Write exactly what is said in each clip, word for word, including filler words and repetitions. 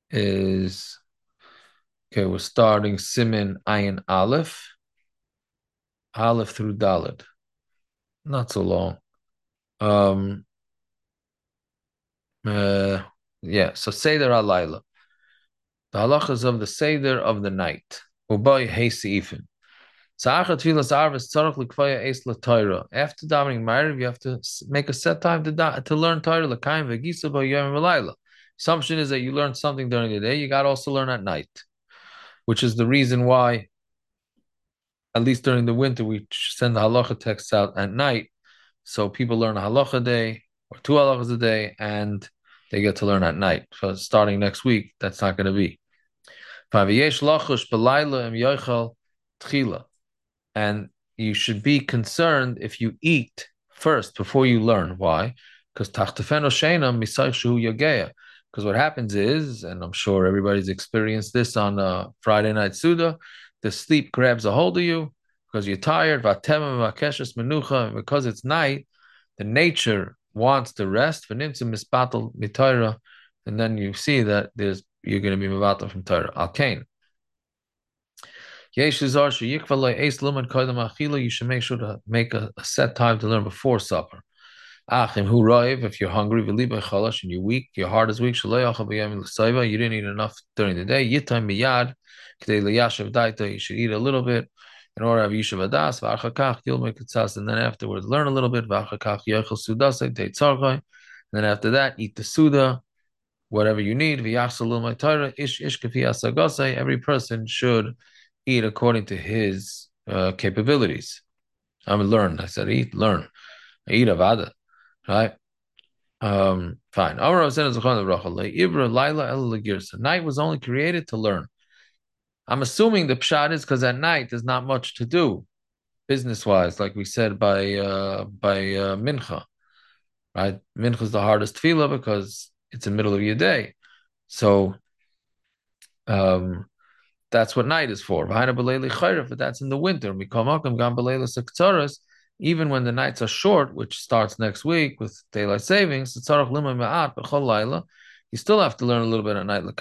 is, okay, we're starting Simin Ayin Aleph, Aleph through Dalet. Not so long. Um, uh, yeah, so Seder Alayla. The halachas of the Seder of the night. Ubay Hey Seifin. After davening Ma'ariv, you have to make a set time to da- to learn Torah. L'kayim v'gisa b'yom v'layla. Assumption is that you learn something during the day. You got to also learn at night, which is the reason why, at least during the winter, we send the halacha texts out at night, so people learn a halacha day or two halachas a day, and they get to learn at night. So starting next week, that's not going to be. V'yesh lachush b'layla im yochel tchila. And you should be concerned if you eat first before you learn. Why? Because Because what happens is, and I'm sure everybody's experienced this on uh, Friday night Suda, the sleep grabs a hold of you because you're tired. And because it's night, the nature wants to rest. And then you see that there's you're going to be mivatal from Torah. Al-Kain. You should make sure to make a, a set time to learn before supper. If you're hungry, and you're weak, your heart is weak, you didn't eat enough during the day. You should eat a little bit in order to have Yishuv Adas, and then afterwards learn a little bit. And then after that, eat the Suda, whatever you need. Every person should eat according to his uh, capabilities. I mean, learn. I said eat, learn. I eat avada, right? Um, fine. Night was only created to learn. I'm assuming the pshat is because at night there's not much to do, business-wise, like we said by uh, by uh, mincha, right? Mincha is the hardest tefillah because it's in the middle of your day. So um, that's what night is for. But that's in the winter. Even when the nights are short, which starts next week with daylight savings, you still have to learn a little bit at night.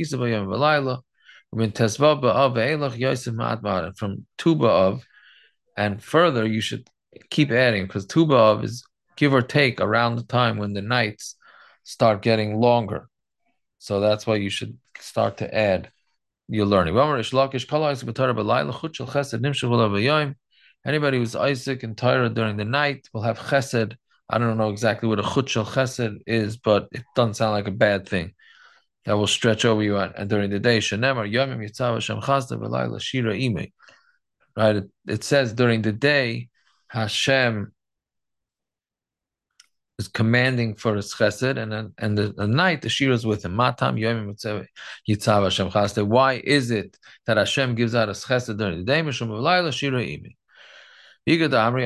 From Tu B'Av and further, you should keep adding because Tu B'Av is give or take around the time when the nights start getting longer. So that's why you should start to add your learning. Anybody who's Isaac and Tyra during the night will have chesed. I don't know exactly what a chut shel chesed is, but it doesn't sound like a bad thing. That will stretch over you and during the day. Shenemar yomim yitzav Hashem chasda v'layla shira ime. Right? It, it says during the day, Hashem is commanding for his chesed, and then and the, the night the shira is with him. Matam yomim yitzav Hashem chasda. Why is it that Hashem gives out his chesed during the day? Mishum v'layla shira ime. It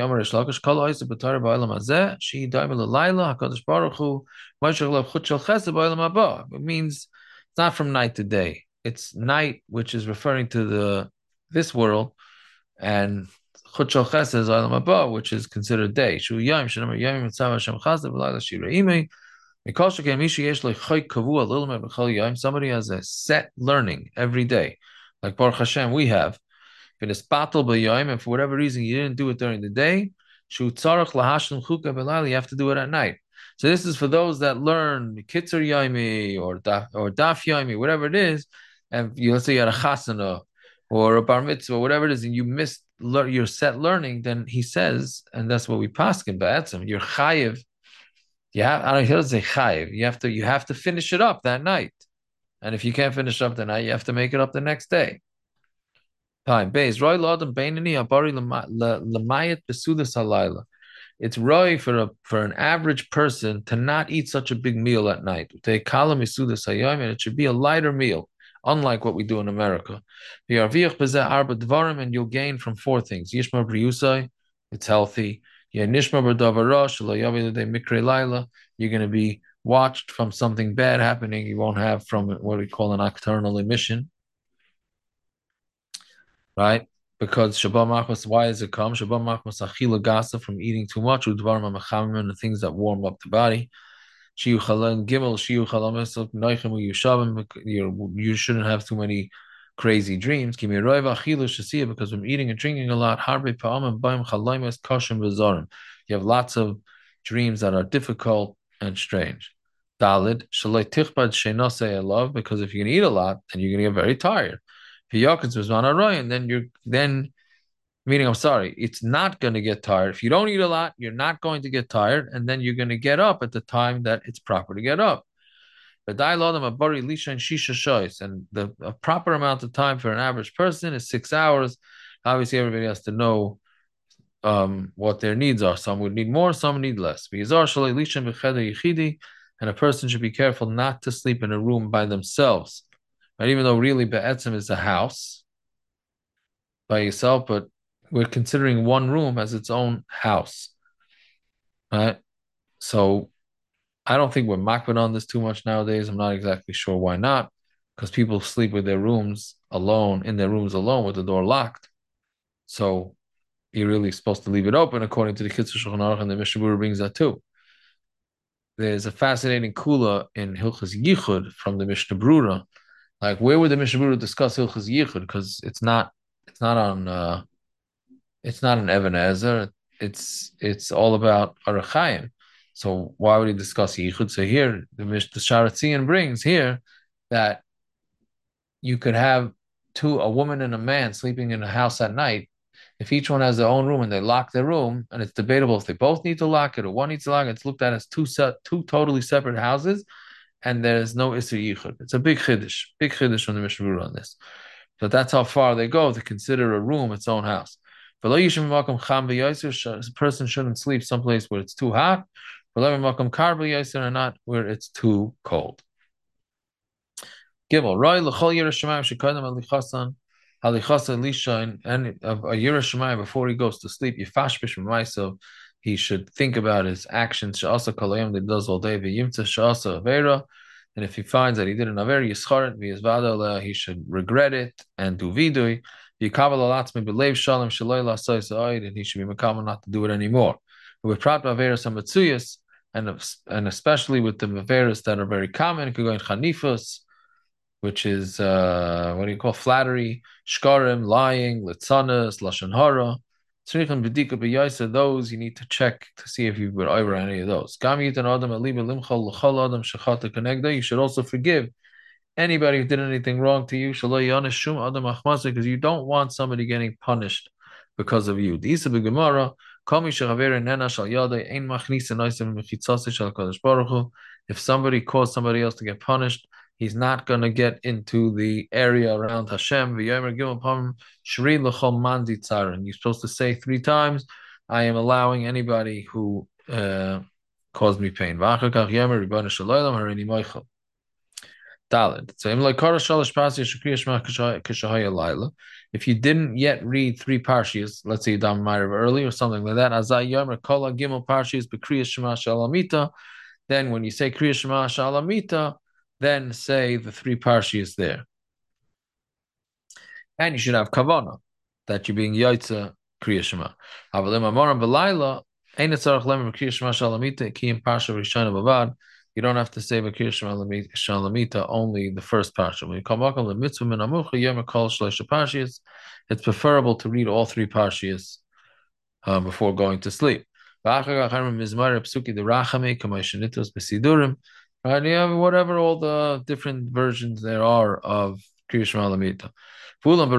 means it's not from night to day. It's night, which is referring to the this world, and Chut Shel Chesed is Olam Haba, which is considered day. Shu Yom Shenemar Yom Mitzav Hashem Chesed V'Layla Shira Imei. Mikol Shekem Mishi Yesh Lo Choy Kavua Lilmed B'Chol Yom. Somebody has a set learning every day, like Baruch Hashem we have. If it is battle b'yoyim, and for whatever reason you didn't do it during the day, shu tzarach lahashlim chuka b'layla, you have to do it at night. So this is for those that learn kitzur yomi or daf or daf yomi, whatever it is, and you let's say you had a chasana or a bar mitzvah, whatever it is, and you missed le- your set learning, then he says, and that's what we paskin ba'atzim, you're chayiv. You have I don't know, he doesn't say chayiv. You have to you have to finish it up that night, and if you can't finish up the night, you have to make it up the next day. Time base Roy Lodem Bainani Abari Lamayat Besudas Halayla. It's roy for a for an average person to not eat such a big meal at night. They call them Besudas Hayom, and it should be a lighter meal, unlike what we do in America. And you'll gain from four things. Yishma Briusai, it's healthy. Nishma B'Davarosh, Mikre Laila, you're going to be watched from something bad happening. You won't have from what we call an nocturnal emission. Right? Because Shabbat Machmas, why does it come? Shabbat Machmas Achila Gasa from eating too much, Udvar Mamachamim, and the things that warm up the body. Shiyu Chalan Gimel, Shiyu Chalam Noichemu Yushavim, you shouldn't have too many crazy dreams. Kimi Roiva Chilu Shasia, because from eating and drinking a lot, Harbe Pa'amim Baim Chalaimes Kashim Bezorim. You have lots of dreams that are difficult and strange. Dalid, Shalai Tichbad Shenose love, because if you're gonna eat a lot, then you're gonna get very tired. Piyakins Bizman Aroyan, then you're then meaning I'm sorry, it's not gonna get tired. If you don't eat a lot, you're not going to get tired, and then you're gonna get up at the time that it's proper to get up. But and the a proper amount of time for an average person is six hours. Obviously, everybody has to know um, what their needs are. Some would need more, some need less. And a person should be careful not to sleep in a room by themselves. Right? Even though really Be'etzim is a house by yourself, but we're considering one room as its own house. Right? So I don't think we're makbid on this too much nowadays. I'm not exactly sure why not, because people sleep with their rooms alone, in their rooms alone with the door locked. So you're really supposed to leave it open, according to the Kitzur Shulchan Aruch, and the Mishnah Berurah brings that too. There's a fascinating kula in Hilchas Yichud from the Mishnah Berurah. Like, where would the Mishnah Berurah discuss Hilchas Yichud? Because it's not, it's not on, uh, it's not an Even Ezer. It's it's all about Orach Chaim. So why would he discuss Yichud? So here, the, the Sharatzian brings here that you could have two, a woman and a man sleeping in a house at night. If each one has their own room and they lock their room, and it's debatable if they both need to lock it or one needs to lock it, it's looked at as two set, two totally separate houses, and there's no Isser Yichud. It's a big chiddush, big chiddush from the Mishnah Berurah on this. So that's how far they go to consider a room its own house. A person shouldn't sleep someplace where it's too hot, or not where it's too cold. Gimel, Roy l'chol Yerushalayim shekadam alichasan alichasan lisha, and of a Yerushalayim before he goes to sleep, yifash b'shemaisav, he should think about his actions. She'asa kalayim that he does all day. V'yimtza she'asa avera, and if he finds that he did an aver yischaret v'yizvada, he should regret it and do vidui. Yikabel alatzmi b'leiv shalom shaloi la'asay sa'id, and he should be mekabel not to do it anymore. But with prat b'averas hamatzuyas, and and especially with the averas that are very common, it could go in chanifas, which is uh, what do you call flattery, shkarim, lying, litzanas, lashon hara. Tzrichim b'dika b'yaisa, those you need to check to see if you've been over any of those. Gam yitan adam aliba limchal l'chol adam shechata konegda. You should also forgive anybody who did anything wrong to you, because you don't want somebody getting punished because of you. If somebody caused somebody else to get punished, he's not going to get into the area around Hashem. You're supposed to say three times, I am allowing anybody who uh, caused me pain. Daled. So if you didn't yet read three parshiyas, let's say Dam Ma'ariv early or something like that, Azay Yomer Kol Gimel Parshiyas B'Kriyas Shema Shalamita, then when you say Kriya Shema Shalamita, then say the three parshiyas there. And you should have kavana that you're being Yaitza Kriya Shema. Avalim Amoram B'Laila, Ein Etzarach Lemer Kriya Shema Shalamita, Kiyim Parsha Rishona Bavad. You don't have to say Bakir Shalamita only the first parsha. When you come back on the mitzvah min amucha yom kol shleisha parshiyas, it's preferable to read all three parshiyas uh, before going to sleep. Right? You have whatever all the different versions there are of Kriya Shalamita. So that's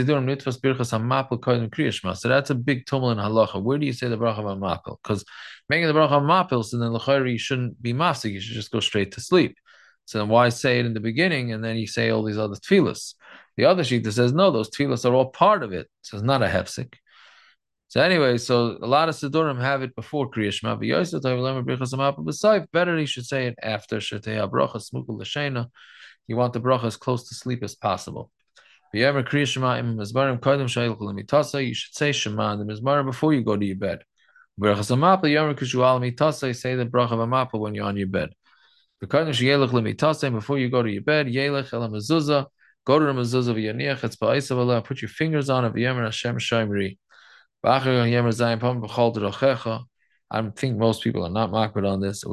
a big tumul in halacha. Where do you say the bracha of mapil? Because making the bracha of mapil, so then l'chayri you shouldn't be mafsik. You should just go straight to sleep. So then why say it in the beginning and then you say all these other tefillas? The other sheet that says no, those tefillas are all part of it. So it's not a hefsik. So anyway, so a lot of Sidurim have it before Kriya Shema. Better he should say it after Shetei bracha smukul l'sheina. You want the bracha as close to sleep as possible. You should say Shema in the Mizmar before you go to your bed. Say the bracha of Amapel when you're on your bed. Before you go to your bed, go to the mezuzah, put your fingers on it, I think most people are not makbid on this.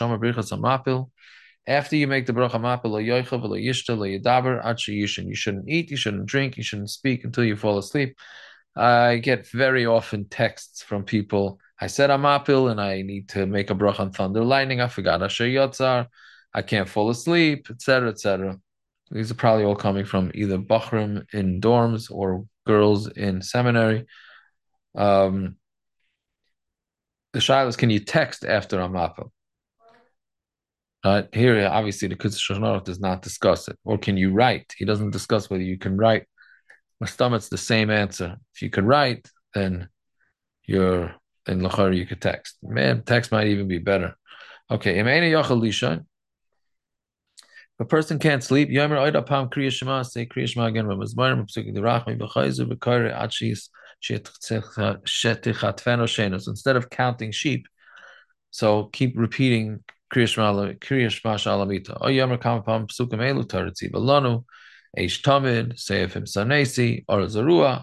After you make the bracha mapil, lo yoichav, lo yishta, lo yedaber, ad yishin. You shouldn't eat, you shouldn't drink, you shouldn't speak until you fall asleep. I get very often texts from people. I said I'm apil and I need to make a bracha on thunder lightning. I forgot Asher Yotzar. I can't fall asleep, et cetera, et cetera. These are probably all coming from either Bachrim in dorms or girls in seminary. Um, the shaila is, can you text after I'm apil? Uh, here, obviously, the Kiddush Shulchan does not discuss it. Or can you write? He doesn't discuss whether you can write. It's the same answer. If you could write, then you're in Lachar, you could text. Man, text might even be better. Okay, if a person can't sleep, Yomer Oida Pam Kriya Shema, say Kriya Shema again, Ramazmarim, Psuki Dirachmi, Bechaizu, Bekare, Achis, Shetichatfeno Shenos. Instead of counting sheep, so keep repeating Kriya Shema, Kriya Shema Shalamita. O Yomer Kam Pam Psukim Elu, Taritzi Balanu, Eish Tamid, Seifim Sanesi, Or Zarua,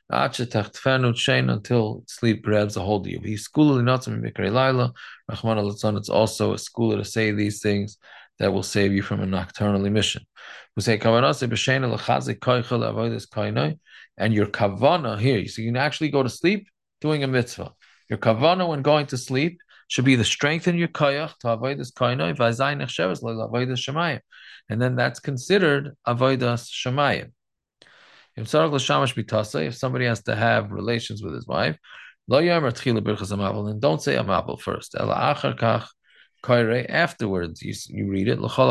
until sleep grabs a hold of you. It's also a school to say these things that will save you from a nocturnal emission. And your kavana here, so you can actually go to sleep doing a mitzvah. Your kavana when going to sleep should be the strength in your koyach to avoid this koinoi, and then that's considered avodas shemayim. If somebody has to have relations with his wife, then don't say amabel first. Afterwards, you, you read it. And say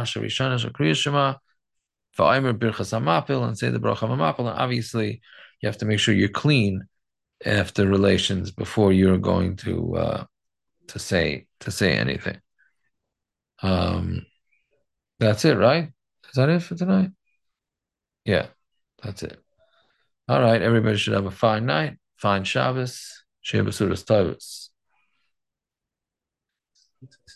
the bracha amapel. And obviously, you have to make sure you're clean after relations before you're going to uh, to say to say anything. Um, that's it, right? Is that it for tonight? Yeah, that's it. All right, everybody should have a fine night, fine Shabbos, Shea Basuras Tovos.